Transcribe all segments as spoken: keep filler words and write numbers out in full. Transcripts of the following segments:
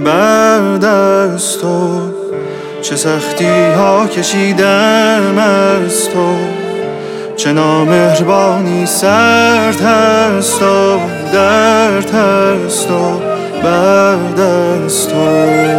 بعد از تو چه سختی ها کشیدم از تو، چه نامهربانی سرد هست و درد هست و بعد از تو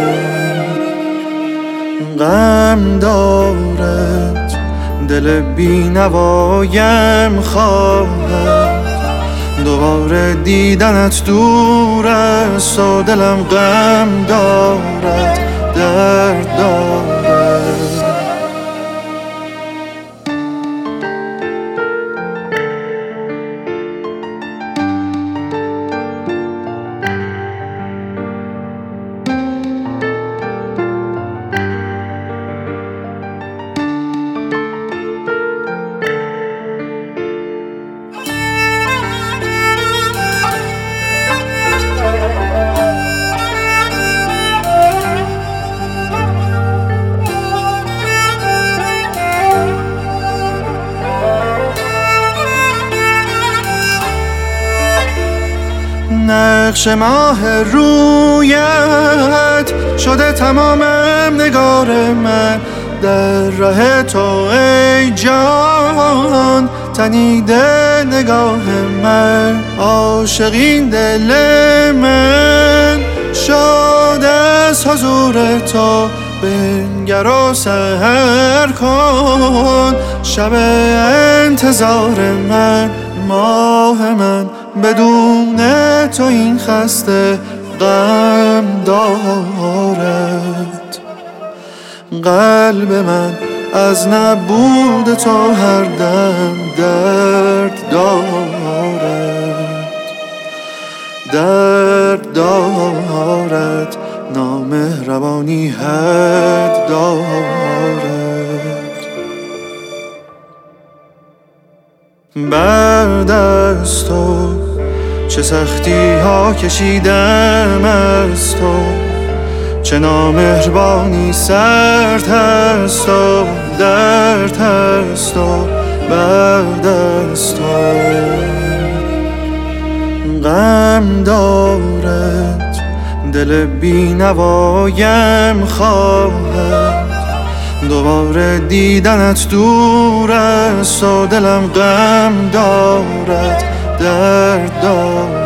غم دارد دل بی نوایم خواهد، دوباره دیدنت دور است و دلم غم دارد درد دارد. نقش ماه رویت شده تمامم نگار من، در ره تو ای جان تنیده نگاه من. عاشقین دل من شاد از حضور تو، بنگر و سحر کن شب انتظار من. ماه من بدون تو این خسته غم دارد، قلب من از نبود تو هر دم درد دارد، درد دارد نامهربانی حد دارد. بعد از تو چه سختی ها کشیدم از تو، چه نامهربانی سرد هست و درد هست و بعد از تو غم دارد دل بی نوایم خواهد، دوباره دیدنت دور است و دلم غم دارد درد دارد.